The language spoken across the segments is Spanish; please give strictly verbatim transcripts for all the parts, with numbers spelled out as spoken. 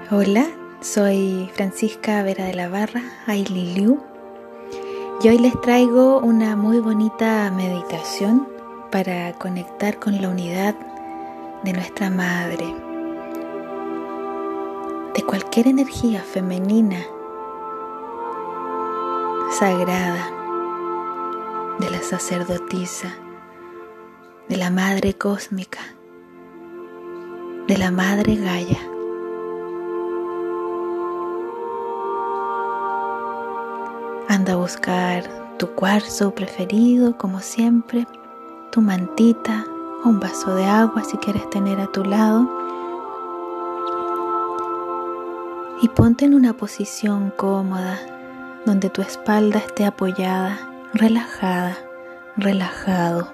Hola, soy Francisca Vera de la Barra, Aili Liu, y hoy les traigo una muy bonita meditación para conectar con la unidad de nuestra madre, de cualquier energía femenina, sagrada, de la sacerdotisa, de la madre cósmica, de la madre Gaia. Anda a buscar tu cuarzo preferido, como siempre, tu mantita o un vaso de agua si quieres tener a tu lado. Y ponte en una posición cómoda, donde tu espalda esté apoyada, relajada, relajado.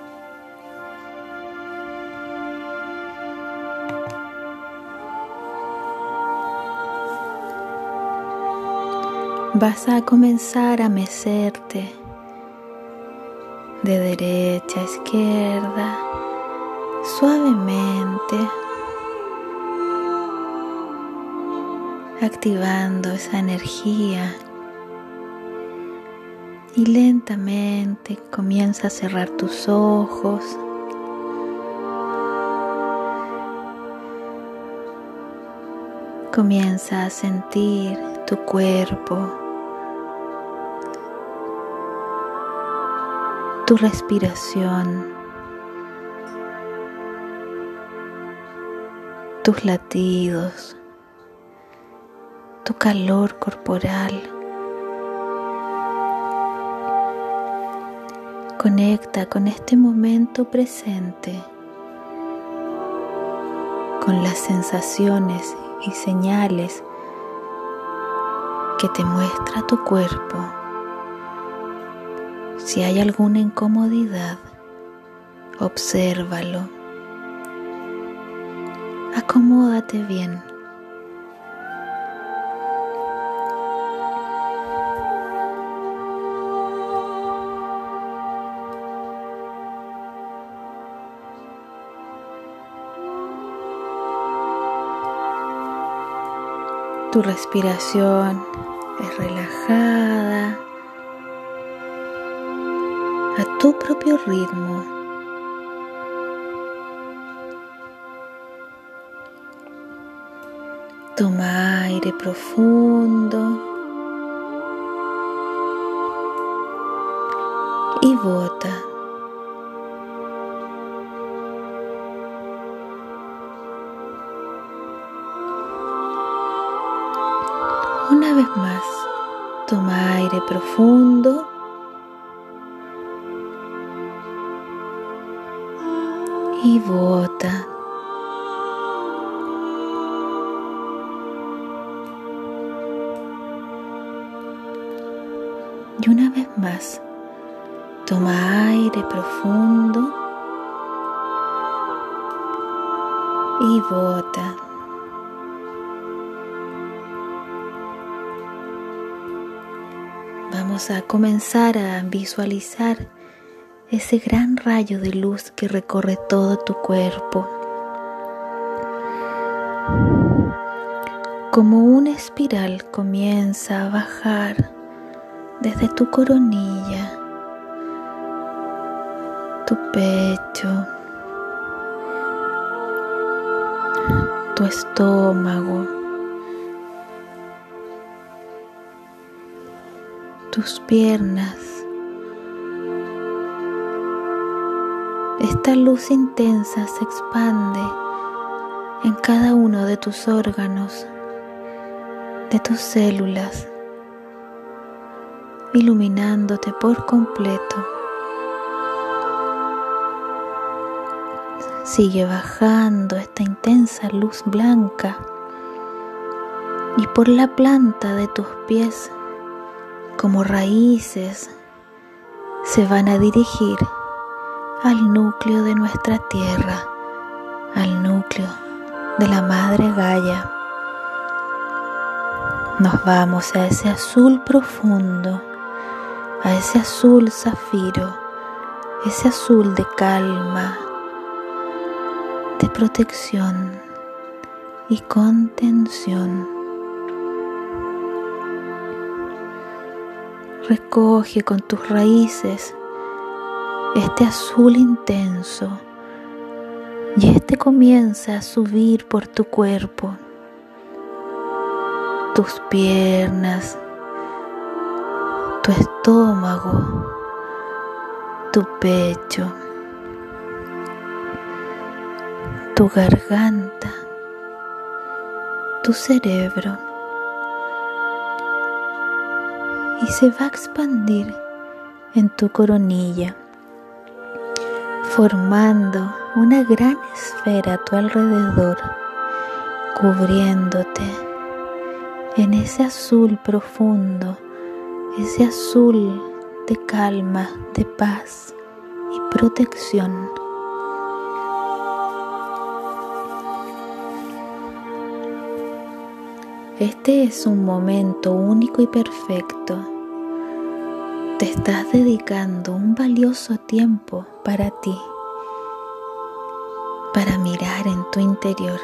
Vas a comenzar a mecerte de derecha a izquierda, suavemente, activando esa energía, y lentamente comienza a cerrar tus ojos. Comienza a sentir tu cuerpo, tu respiración, tus latidos, tu calor corporal. Conecta con este momento presente, con las sensaciones y señales que te muestra tu cuerpo. Si hay alguna incomodidad, obsérvalo. Acomódate bien. Tu respiración es relajada, a tu propio ritmo. Toma aire profundo y bota. Una vez más, toma aire profundo y bota. Y una vez más, toma aire profundo y bota. Vamos a comenzar a visualizar ese gran rayo de luz que recorre todo tu cuerpo, como una espiral comienza a bajar desde tu coronilla, tu pecho, tu estómago, tus piernas. Esta luz intensa se expande en cada uno de tus órganos, de tus células, iluminándote por completo. Sigue bajando esta intensa luz blanca y por la planta de tus pies, como raíces, se van a dirigir al núcleo de nuestra tierra, al núcleo de la Madre Gaia. Nos vamos a ese azul profundo, a ese azul zafiro, ese azul de calma, de protección y contención. Recoge con tus raíces este azul intenso y este comienza a subir por tu cuerpo, tus piernas, tu estómago, tu pecho, tu garganta, tu cerebro, y se va a expandir en tu coronilla, formando una gran esfera a tu alrededor, cubriéndote en ese azul profundo, ese azul de calma, de paz y protección. Este es un momento único y perfecto. Te estás dedicando un valioso tiempo para ti, para mirar en tu interior.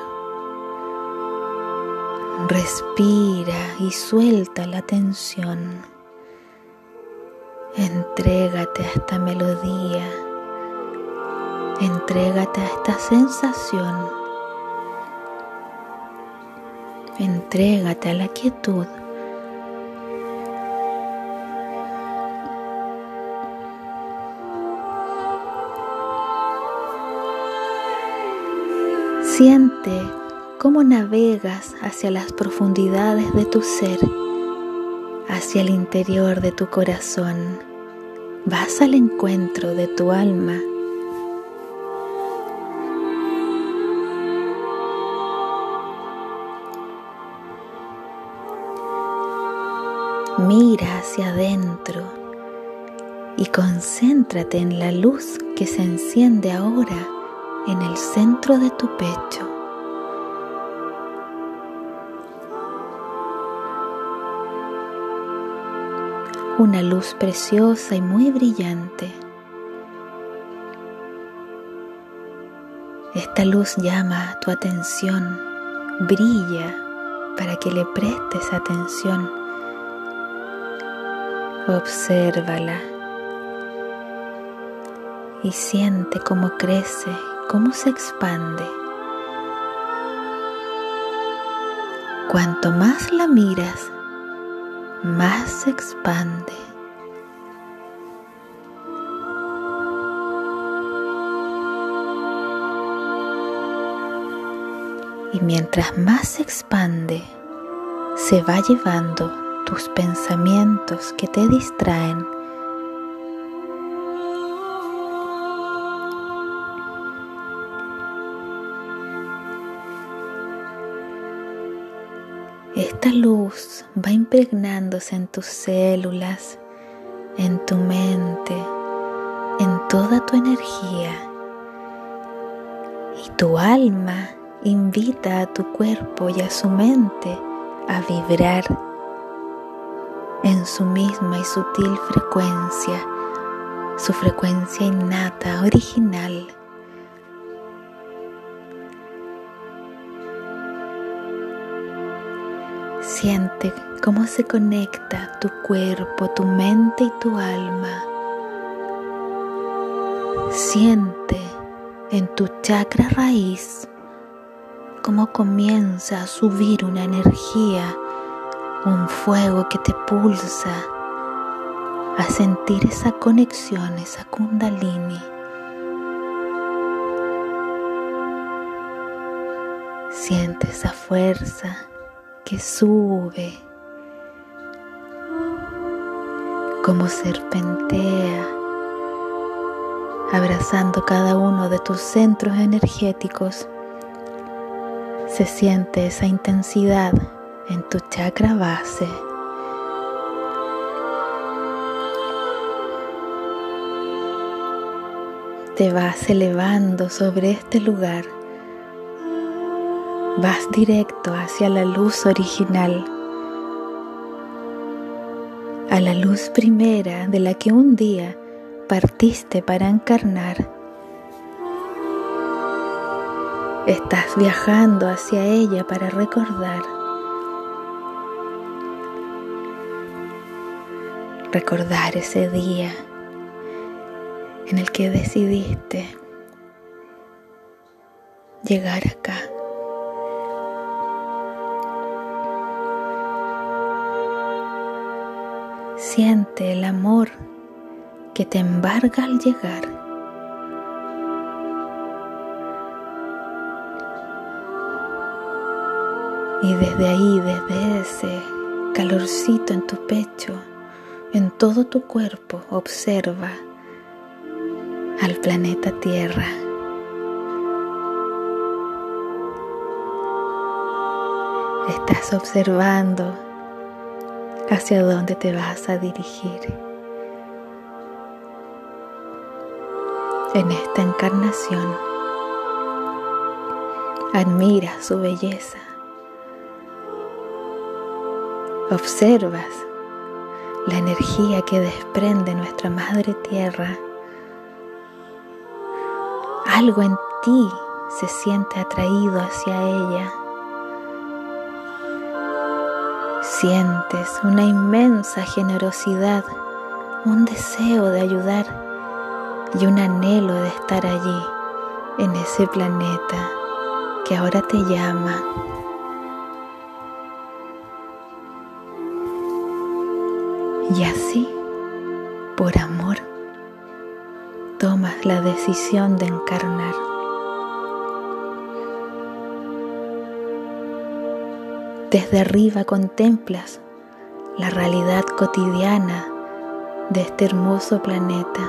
Respira y suelta la tensión. Entrégate a esta melodía. Entrégate a esta sensación. Entrégate a la quietud. Siente cómo navegas hacia las profundidades de tu ser, hacia el interior de tu corazón. Vas al encuentro de tu alma. Mira hacia adentro y concéntrate en la luz que se enciende ahora en el centro de tu pecho. Una luz preciosa y muy brillante. Esta luz llama tu atención, brilla para que le prestes atención. Obsérvala y siente cómo crece, cómo se expande. Cuanto más la miras, más se expande. Y mientras más se expande, se va llevando tus pensamientos que te distraen. Esta luz va impregnándose en tus células, en tu mente, en toda tu energía. Y tu alma invita a tu cuerpo y a su mente a vibrar en su misma y sutil frecuencia, su frecuencia innata, original. Siente cómo se conecta tu cuerpo, tu mente y tu alma. Siente en tu chakra raíz cómo comienza a subir una energía, un fuego que te pulsa a sentir esa conexión, esa kundalini. Siente esa fuerza que sube, como serpentea, abrazando cada uno de tus centros energéticos. Se siente esa intensidad en tu chakra base. Te vas elevando sobre este lugar. Vas directo hacia la luz original, a la luz primera de la que un día partiste para encarnar. Estás viajando hacia ella para recordar. Recordar ese día en el que decidiste llegar acá. Siente el amor que te embarga al llegar. Y desde ahí, desde ese calorcito en tu pecho, en todo tu cuerpo, observa al planeta Tierra. Estás observando hacia dónde te vas a dirigir en esta encarnación. Admira su belleza. Observas la energía que desprende nuestra Madre Tierra. Algo en ti se siente atraído hacia ella. Sientes una inmensa generosidad, un deseo de ayudar y un anhelo de estar allí, en ese planeta que ahora te llama. Y así, por amor, tomas la decisión de encarnar. Desde arriba contemplas la realidad cotidiana de este hermoso planeta.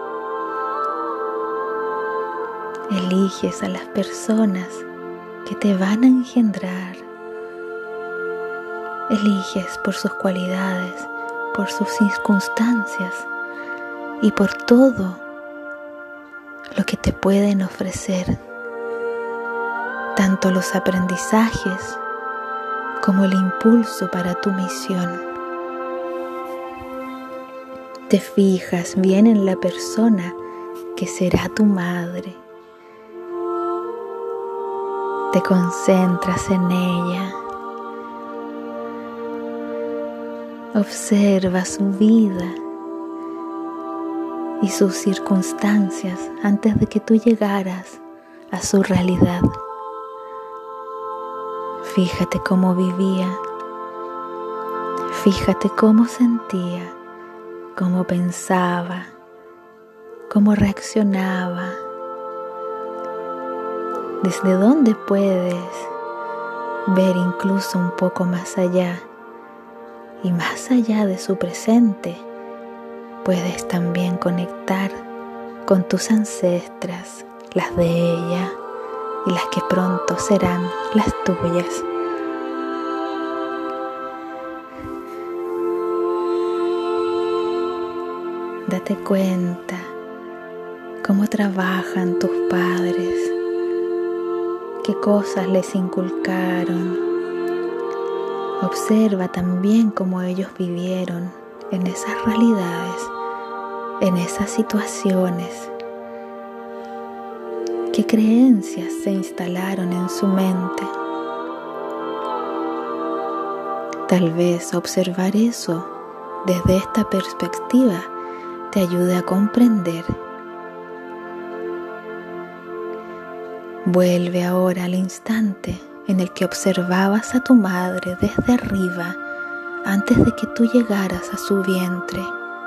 Eliges a las personas que te van a engendrar. Eliges por sus cualidades, por sus circunstancias y por todo lo que te pueden ofrecer, tanto los aprendizajes como el impulso para tu misión. Te fijas bien en la persona que será tu madre. Te concentras en ella. Observa su vida y sus circunstancias antes de que tú llegaras a su realidad. Fíjate cómo vivía, fíjate cómo sentía, cómo pensaba, cómo reaccionaba. Desde dónde puedes ver incluso un poco más allá. Y más allá de su presente, puedes también conectar con tus ancestras, las de ella y las que pronto serán las tuyas. Date cuenta cómo trabajan tus padres, qué cosas les inculcaron. Observa también cómo ellos vivieron en esas realidades, en esas situaciones. ¿Qué creencias se instalaron en su mente? Tal vez observar eso desde esta perspectiva te ayude a comprender. Vuelve ahora al instante en el que observabas a tu madre desde arriba antes de que tú llegaras a su vientre.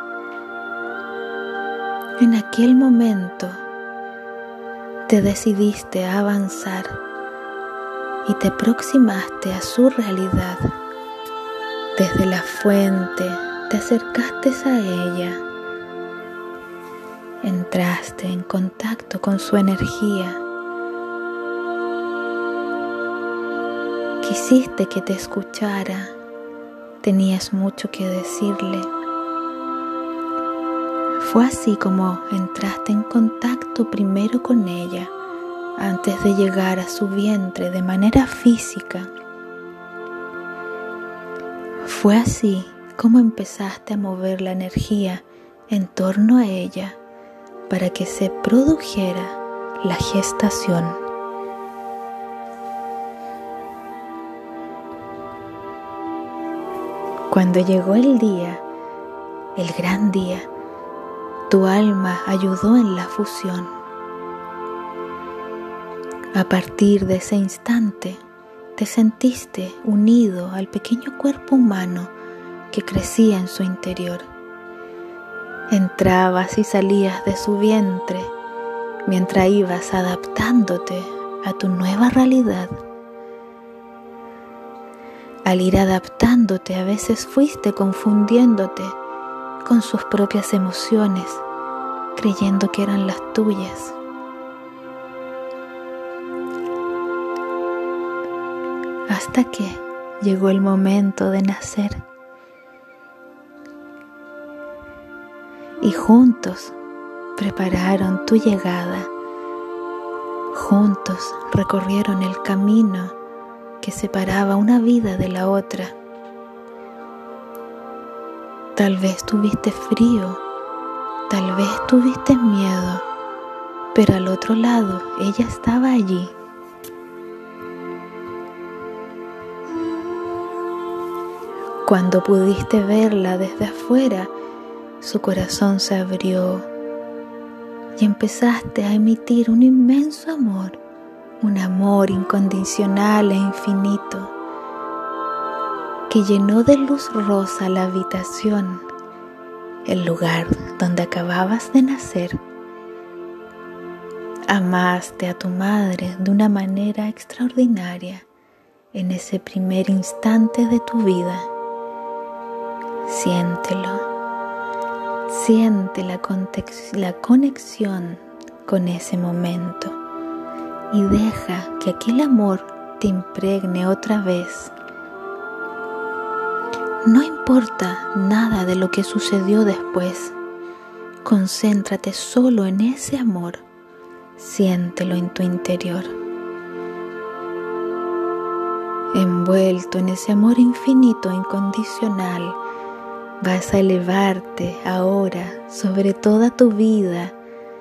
En aquel momento te decidiste a avanzar y te aproximaste a su realidad. Desde la fuente te acercaste a ella. Entraste en contacto con su energía. Quisiste que te escuchara, tenías mucho que decirle. Fue así como entraste en contacto primero con ella, antes de llegar a su vientre de manera física. Fue así como empezaste a mover la energía en torno a ella para que se produjera la gestación. Cuando llegó el día, el gran día, tu alma ayudó en la fusión. A partir de ese instante, te sentiste unido al pequeño cuerpo humano que crecía en su interior. Entrabas y salías de su vientre mientras ibas adaptándote a tu nueva realidad. Al ir adaptándote, a veces fuiste confundiéndote con sus propias emociones, creyendo que eran las tuyas. Hasta que llegó el momento de nacer. Y juntos prepararon tu llegada. Juntos recorrieron el camino que separaba una vida de la otra. Tal vez tuviste frío, tal vez tuviste miedo, pero al otro lado ella estaba allí. Cuando pudiste verla desde afuera, su corazón se abrió y empezaste a emitir un inmenso amor, un amor incondicional e infinito, que llenó de luz rosa la habitación, el lugar donde acababas de nacer. Amaste a tu madre de una manera extraordinaria en ese primer instante de tu vida. Siéntelo. Siente la, contex- la conexión con ese momento y deja que aquel amor te impregne otra vez. No importa nada de lo que sucedió después, concéntrate solo en ese amor, siéntelo en tu interior. Envuelto en ese amor infinito e incondicional, vas a elevarte ahora sobre toda tu vida,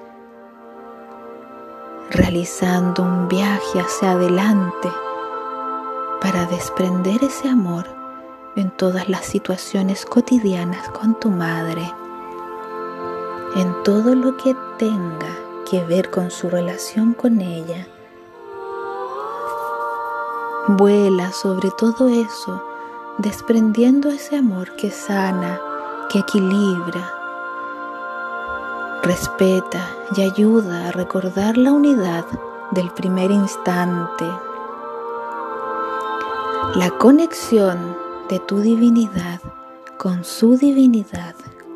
realizando un viaje hacia adelante para desprender ese amor en todas las situaciones cotidianas con tu madre, en todo lo que tenga que ver con su relación con ella. Vuela sobre todo eso, desprendiendo ese amor que sana, que equilibra, respeta y ayuda a recordar la unidad del primer instante, la conexión de tu divinidad con su divinidad.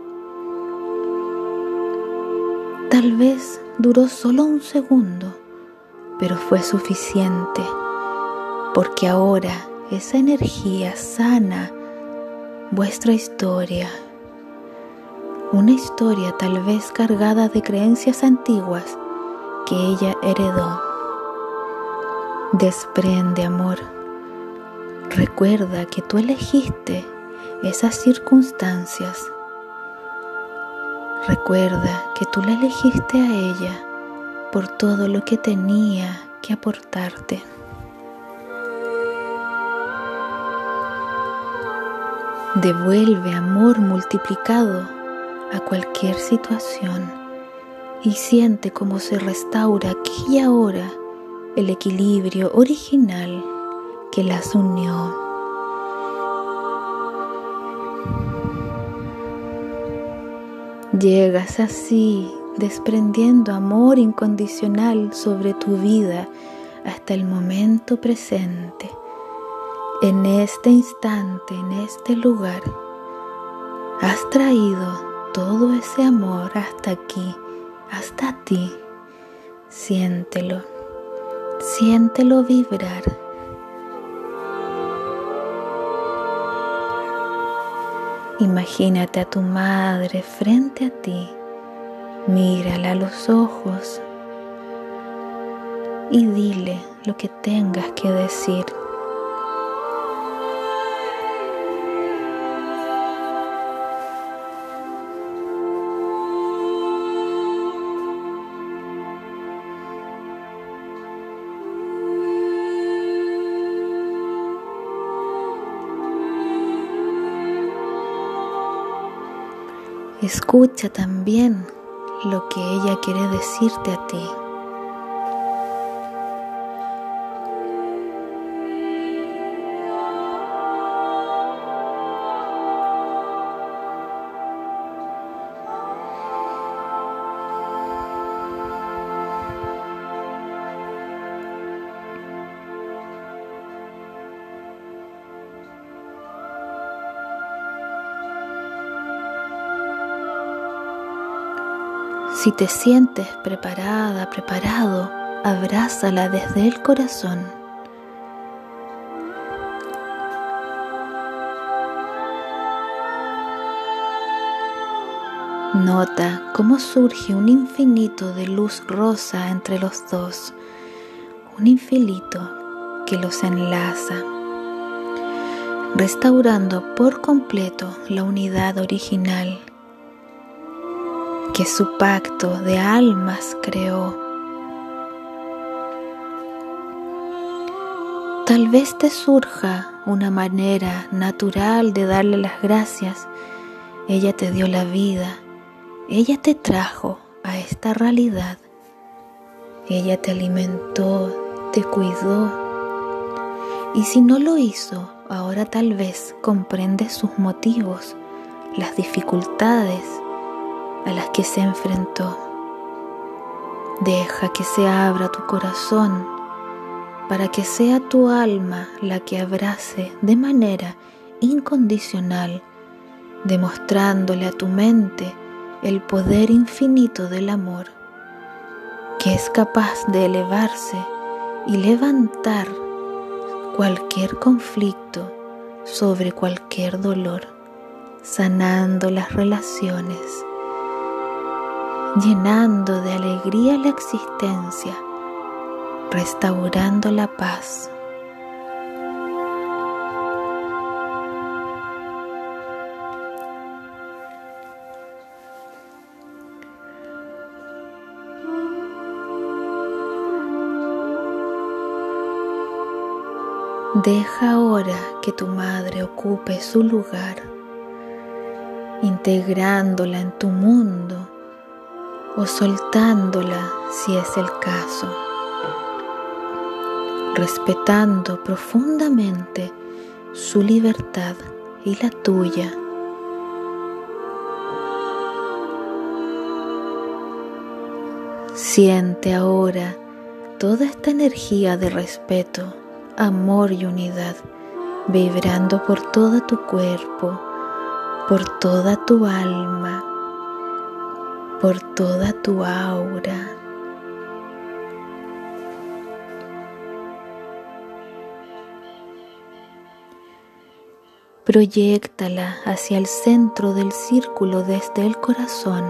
Tal vez duró solo un segundo, pero fue suficiente, porque ahora esa energía sana vuestra historia, una historia tal vez cargada de creencias antiguas que ella heredó. Desprende amor. Recuerda que tú elegiste esas circunstancias. Recuerda que tú la elegiste a ella por todo lo que tenía que aportarte. Devuelve amor multiplicado a cualquier situación y siente cómo se restaura aquí y ahora el equilibrio original que las unió. Llegas así desprendiendo amor incondicional sobre tu vida hasta el momento presente. En este instante, en este lugar, has traído todo ese amor hasta aquí, hasta ti. Siéntelo, siéntelo vibrar. Imagínate a tu madre frente a ti, mírala a los ojos y dile lo que tengas que decir. Escucha también lo que ella quiere decirte a ti. Si te sientes preparada, preparado, abrázala desde el corazón. Nota cómo surge un infinito de luz rosa entre los dos, un infinito que los enlaza, restaurando por completo la unidad original que su pacto de almas creó. Tal vez te surja una manera natural de darle las gracias. Ella te dio la vida, ella te trajo a esta realidad, ella te alimentó, te cuidó. Y si no lo hizo, ahora tal vez comprendes sus motivos, las dificultades a las que se enfrentó. Deja que se abra tu corazón para que sea tu alma la que abrace de manera incondicional, demostrándole a tu mente el poder infinito del amor, que es capaz de elevarse y levantar cualquier conflicto sobre cualquier dolor, sanando las relaciones, llenando de alegría la existencia, restaurando la paz. Deja ahora que tu madre ocupe su lugar, integrándola en tu mundo o soltándola si es el caso, respetando profundamente su libertad y la tuya. Siente ahora toda esta energía de respeto, amor y unidad vibrando por todo tu cuerpo, por toda tu alma, por toda tu aura. Proyéctala hacia el centro del círculo desde el corazón.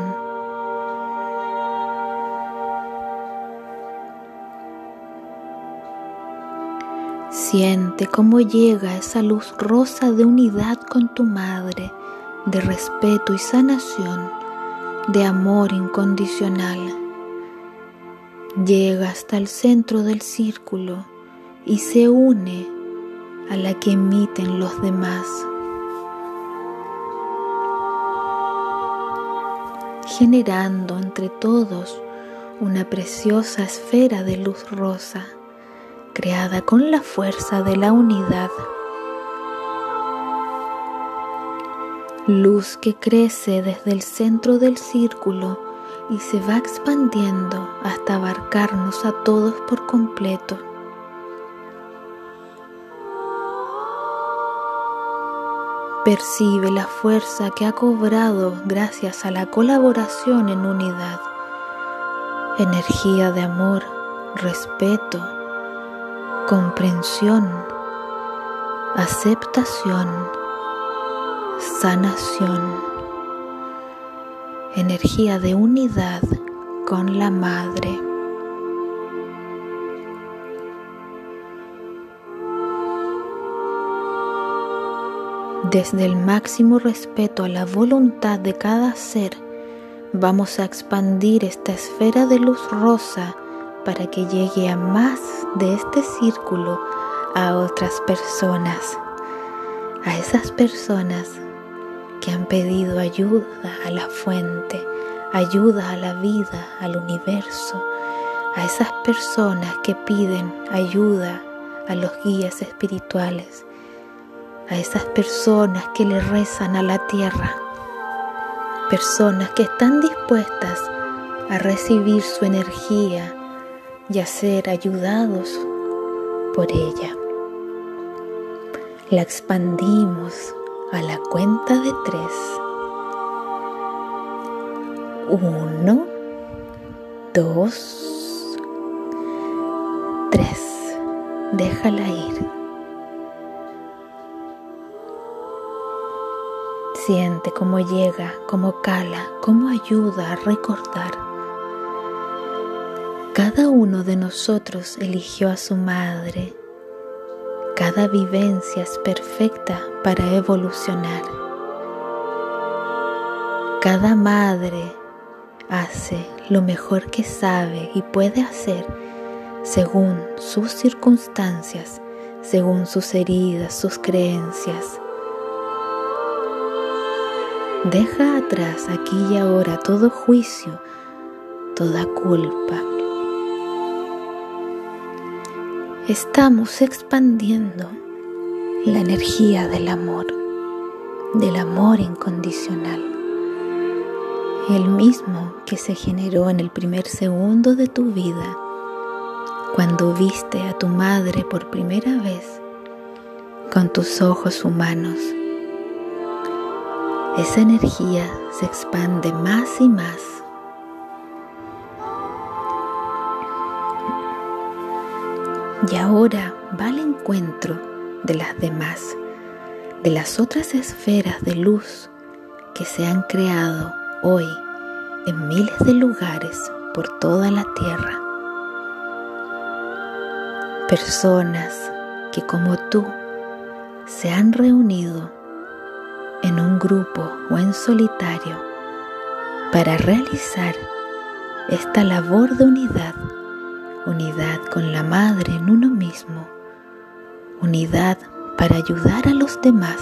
Siente cómo llega esa luz rosa de unidad con tu madre, de respeto y sanación, de amor incondicional. Llega hasta el centro del círculo y se une a la que emiten los demás, generando entre todos una preciosa esfera de luz rosa, creada con la fuerza de la unidad. Luz que crece desde el centro del círculo y se va expandiendo hasta abarcarnos a todos por completo. Percibe la fuerza que ha cobrado gracias a la colaboración en unidad, energía de amor, respeto, comprensión, aceptación, sanación, energía de unidad con la madre. Desde el máximo respeto a la voluntad de cada ser, vamos a expandir esta esfera de luz rosa para que llegue a más de este círculo a otras personas, a esas personas que han pedido ayuda a la fuente, ayuda a la vida, al universo, a esas personas que piden ayuda a los guías espirituales, a esas personas que le rezan a la tierra, personas que están dispuestas a recibir su energía y a ser ayudados por ella. La expandimos a la cuenta de tres. Uno, dos, tres. Déjala ir. Siente cómo llega, cómo cala, cómo ayuda a recordar. Cada uno de nosotros eligió a su madre. Cada vivencia es perfecta para evolucionar. Cada madre hace lo mejor que sabe y puede hacer según sus circunstancias, según sus heridas, sus creencias. Deja atrás aquí y ahora todo juicio, toda culpa. Estamos expandiendo la energía del amor, del amor incondicional, el mismo que se generó en el primer segundo de tu vida, cuando viste a tu madre por primera vez con tus ojos humanos. Esa energía se expande más y más. Y ahora va al encuentro de las demás, de las otras esferas de luz que se han creado hoy en miles de lugares por toda la tierra. Personas que como tú se han reunido en un grupo o en solitario para realizar esta labor de unidad. Unidad con la madre en uno mismo, unidad para ayudar a los demás.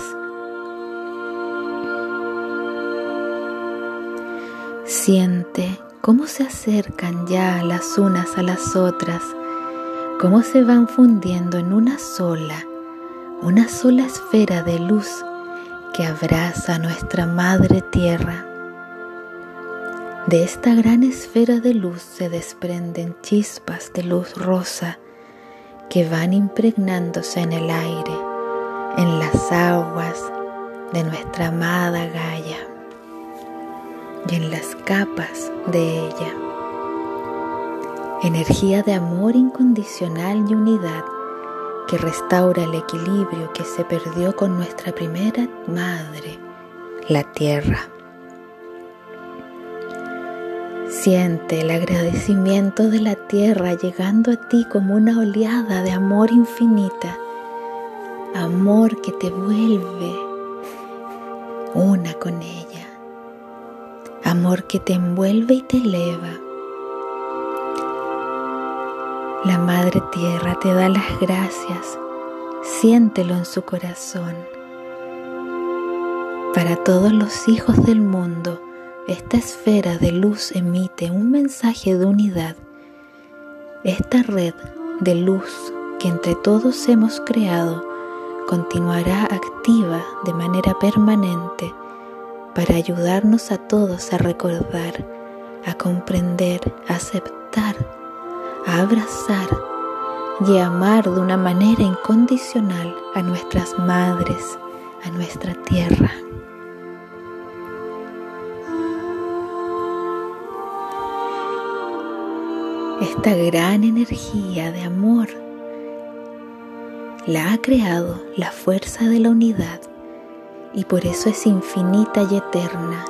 Siente cómo se acercan ya las unas a las otras, cómo se van fundiendo en una sola, una sola esfera de luz que abraza a nuestra Madre Tierra. De esta gran esfera de luz se desprenden chispas de luz rosa que van impregnándose en el aire, en las aguas de nuestra amada Gaia y en las capas de ella. Energía de amor incondicional y unidad que restaura el equilibrio que se perdió con nuestra primera madre, la Tierra. Siente el agradecimiento de la tierra llegando a ti como una oleada de amor infinita, amor que te vuelve una con ella, amor que te envuelve y te eleva. La Madre Tierra te da las gracias, siéntelo en su corazón. Para todos los hijos del mundo, esta esfera de luz emite un mensaje de unidad. Esta red de luz que entre todos hemos creado continuará activa de manera permanente para ayudarnos a todos a recordar, a comprender, a aceptar, a abrazar y a amar de una manera incondicional a nuestras madres, a nuestra tierra. Esta gran energía de amor la ha creado la fuerza de la unidad y por eso es infinita y eterna.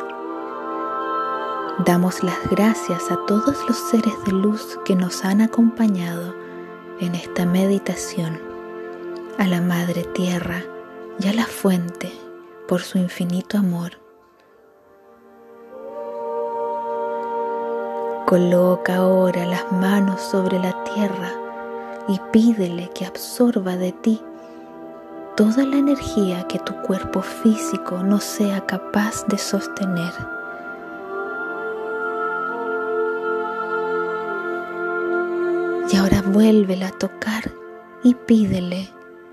Damos las gracias a todos los seres de luz que nos han acompañado en esta meditación, a la Madre Tierra y a la Fuente por su infinito amor. Coloca ahora las manos sobre la tierra y pídele que absorba de ti toda la energía que tu cuerpo físico no sea capaz de sostener. Y ahora vuélvela a tocar y pídele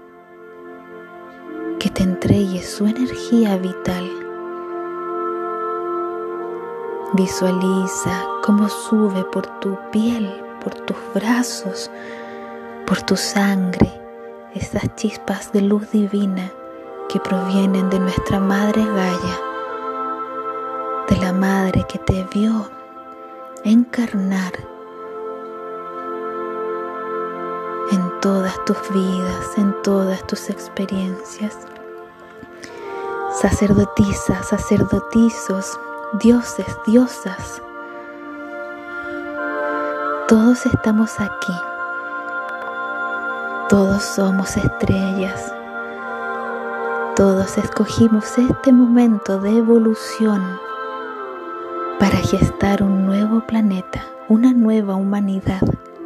que te entregue su energía vital. Visualiza cómo sube por tu piel, por tus brazos, por tu sangre, esas chispas de luz divina que provienen de nuestra Madre Gaia, de la Madre que te vio encarnar en todas tus vidas, en todas tus experiencias. Sacerdotisas, sacerdotisos, dioses, diosas, todos estamos aquí, todos somos estrellas, todos escogimos este momento de evolución para gestar un nuevo planeta, una nueva humanidad.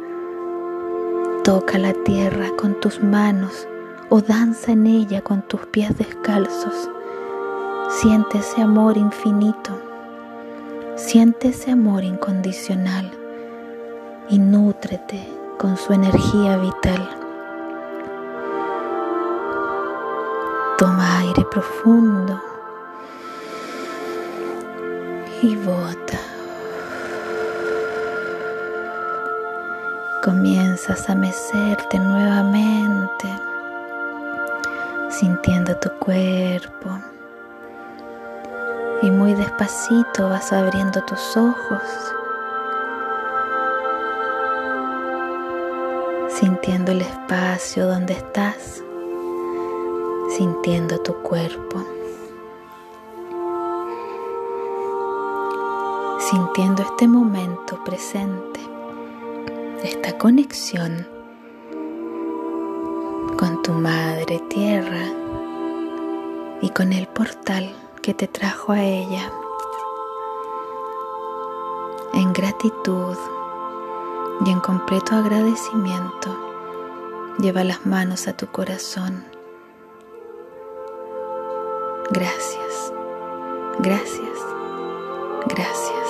Toca la tierra con tus manos o danza en ella con tus pies descalzos. Siente ese amor infinito, siente ese amor incondicional y nútrete con su energía vital. Toma aire profundo y bota. Comienzas a mecerte nuevamente, sintiendo tu cuerpo, y muy despacito vas abriendo tus ojos, sintiendo el espacio donde estás, sintiendo tu cuerpo, sintiendo este momento presente, esta conexión con tu Madre Tierra y con el portal que te trajo a ella. En gratitud y en completo agradecimiento, lleva las manos a tu corazón. Gracias, gracias, gracias.